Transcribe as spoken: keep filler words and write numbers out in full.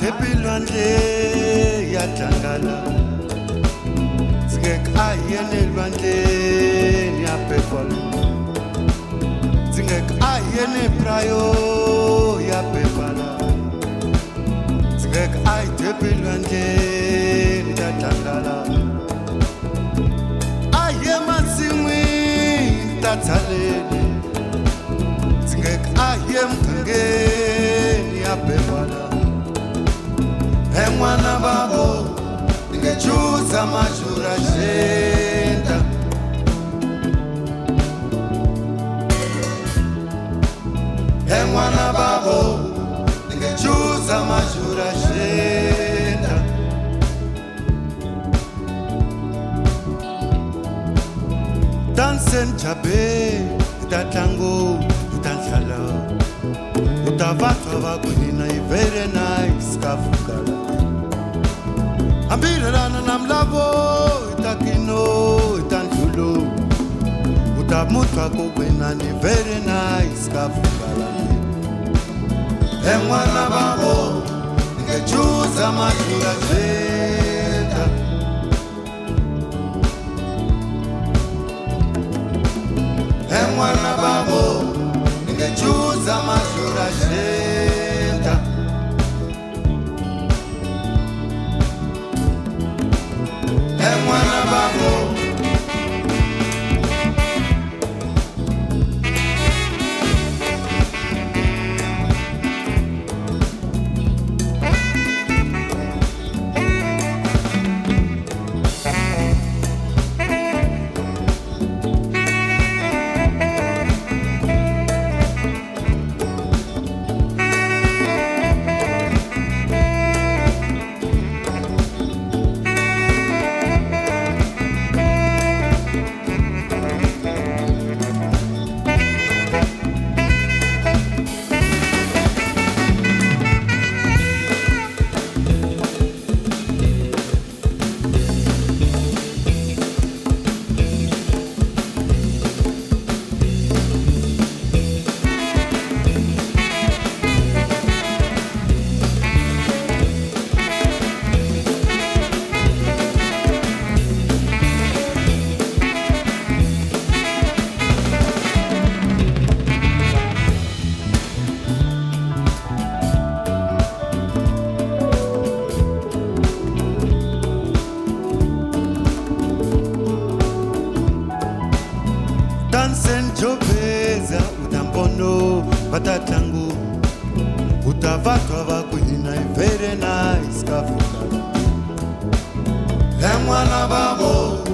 tepilwandle ya tlangala Zingek ayene lwandle ya pepala Zingek ayene prayo ya pepala Zingek ay tepilwandle ya tlangala Aye masimwi tatsalele Zingek aye mkangeni ya pepala Mwana babo ningechuza majura jenda Mwana babo ningechuza majura jenda Dansen chabe tatango utanshala Utavatwa vakunina very nice kafukala Ambirana namlavo itakino itanjulo Utamutwa kukwena ni very nice kafukala Mwana babo ningechuza majura jenda Mwana babo ningechuza majura jenda Mwana babo Dansen jobeza utampono patatangu Utavatwa vakuhina very nice kafukala Mwana babo